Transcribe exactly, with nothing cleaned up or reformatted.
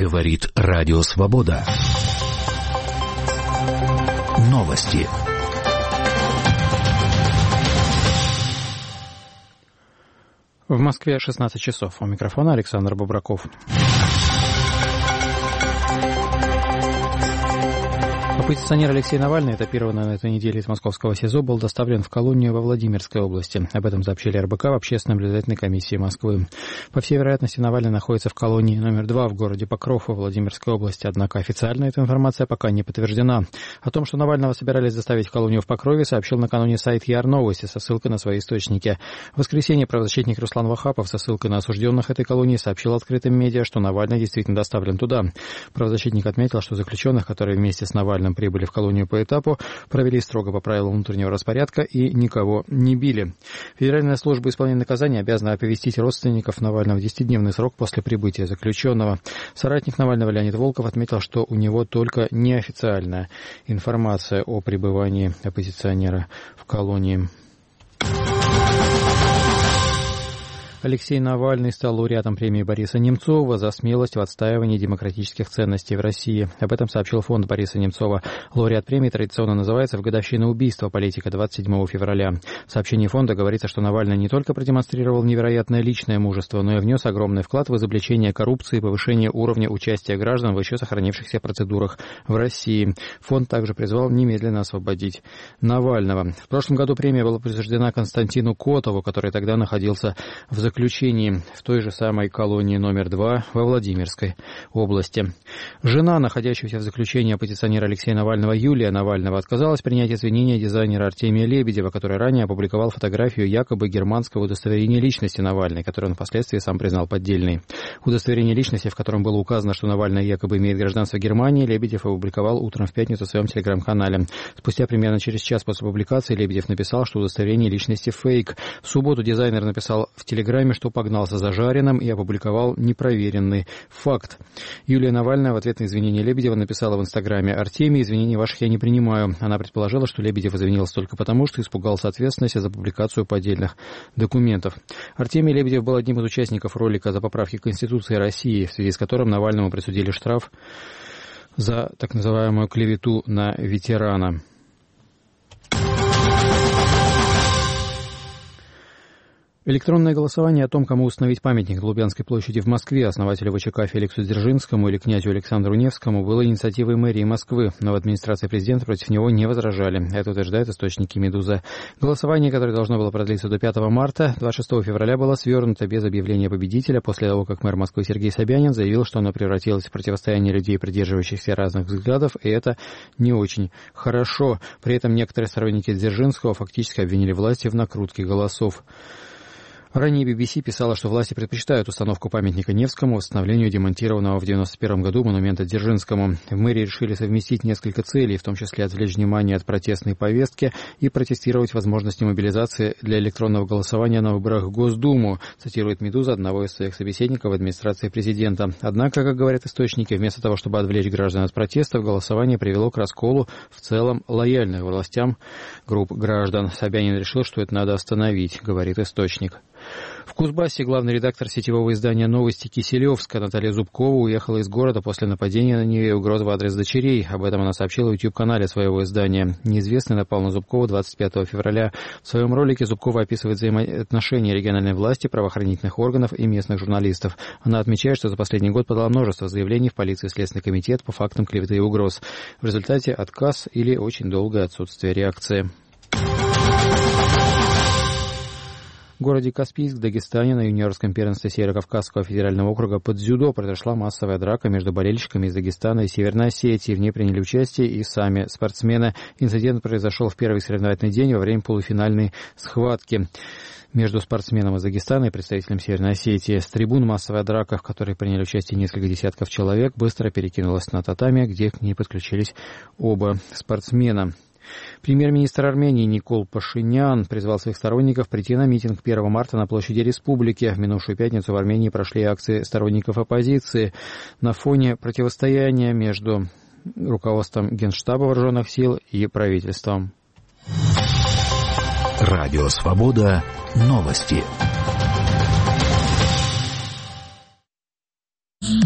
Говорит Радио Свобода. Новости. В Москве шестнадцать часов. У микрофона Александр Бубраков. Оппозиционер Алексей Навальный, этапированный на этой неделе из московского СИЗО, был доставлен в колонию во Владимирской области. Об этом сообщили эр бэ ка в Общественной наблюдательной комиссии Москвы. По всей вероятности, Навальный находится в колонии номер два в городе Покров во Владимирской области. Однако официально эта информация пока не подтверждена. О том, что Навального собирались доставить в колонию в Покрове, сообщил накануне сайт Яр-Новости со ссылкой на свои источники. В воскресенье правозащитник Руслан Вахапов со ссылкой на осужденных этой колонии сообщил открытым медиа, что Навальный действительно доставлен туда. Правозащитник отметил, что заключенных, которые вместе с Навальным прибыли в колонию по этапу, провели строго по правилам внутреннего распорядка и никого не били. Федеральная служба исполнения наказания обязана оповестить родственников Навального в десятидневный срок после прибытия заключенного. Соратник Навального Леонид Волков отметил, что у него только неофициальная информация о пребывании оппозиционера в колонии. Алексей Навальный стал лауреатом премии Бориса Немцова за смелость в отстаивании демократических ценностей в России. Об этом сообщил фонд Бориса Немцова. Лауреат премии традиционно называется в годовщину убийства политика двадцать седьмого февраля. В сообщении фонда говорится, что Навальный не только продемонстрировал невероятное личное мужество, но и внес огромный вклад в изобличение коррупции и повышение уровня участия граждан в еще сохранившихся процедурах в России. Фонд также призвал немедленно освободить Навального. В прошлом году премия была присуждена Константину Котову, который тогда находился в заключении. заключении в той же самой колонии номер два во Владимирской области. Жена, находящаяся в заключении оппозиционера Алексея Навального, Юлия Навального, отказалась принять извинения дизайнера Артемия Лебедева, который ранее опубликовал фотографию якобы германского удостоверения личности Навальной, которое он впоследствии сам признал поддельной. Удостоверение личности, в котором было указано, что Навальный якобы имеет гражданство Германии, Лебедев опубликовал утром в пятницу в своем телеграм-канале. Спустя примерно через час после публикации Лебедев написал, что удостоверение личности фейк. В субботу дизайнер написал в телеграме, что погнался за жареным и опубликовал непроверенный факт. Юлия Навальная в ответ на извинения Лебедева написала в инстаграме: «Артемий, извинений ваших я не принимаю». Она предположила, что Лебедев извинился только потому, что испугался ответственности за публикацию поддельных документов. Артемий Лебедев был одним из участников ролика за поправки Конституции России, в связи с которым Навальному присудили штраф за так называемую клевету на ветерана. Электронное голосование о том, кому установить памятник на Лубянской площади в Москве, основателю вэ че ка Феликсу Дзержинскому или князю Александру Невскому, было инициативой мэрии Москвы, но в администрации президента против него не возражали. Это утверждают источники «Медуза». Голосование, которое должно было продлиться до пятого марта, двадцать шестого февраля было свернуто без объявления победителя после того, как мэр Москвы Сергей Собянин заявил, что оно превратилось в противостояние людей, придерживающихся разных взглядов, и это не очень хорошо. При этом некоторые сторонники Дзержинского фактически обвинили власти в накрутке голосов. Ранее би би си писала, что власти предпочитают установку памятника Невскому восстановлению демонтированного в девяносто первом году монумента Дзержинскому. В мэрии решили совместить несколько целей, в том числе отвлечь внимание от протестной повестки и протестировать возможности мобилизации для электронного голосования на выборах в Госдуму, цитирует «Медуза» одного из своих собеседников в администрации президента. Однако, как говорят источники, вместо того, чтобы отвлечь граждан от протестов, голосование привело к расколу в целом лояльных властям групп граждан. Собянин решил, что это надо остановить, говорит источник. В Кузбассе главный редактор сетевого издания «Новости» Киселевская Наталья Зубкова уехала из города после нападения на нее и угроз в адрес дочерей. Об этом она сообщила в YouTube-канале своего издания. Неизвестный напал на Зубкову двадцать пятого февраля. В своем ролике Зубкова описывает взаимоотношения региональной власти, правоохранительных органов и местных журналистов. Она отмечает, что за последний год подала множество заявлений в полицию и Следственный комитет по фактам клеветы и угроз. В результате отказ или очень долгое отсутствие реакции. В городе Каспийск, Дагестане, на юниорском первенстве Северо-Кавказского федерального округа под дзюдо произошла массовая драка между болельщиками из Дагестана и Северной Осетии. В ней приняли участие и сами спортсмены. Инцидент произошел в первый соревновательный день во время полуфинальной схватки между спортсменом из Дагестана и представителем Северной Осетии. С трибун массовая драка, в которой приняли участие несколько десятков человек, быстро перекинулась на татами, где к ней подключились оба спортсмена. Премьер-министр Армении Никол Пашинян призвал своих сторонников прийти на митинг первого марта на площади Республики. В минувшую пятницу в Армении прошли акции сторонников оппозиции на фоне противостояния между руководством Генштаба Вооруженных сил и правительством. Радио Свобода. Новости.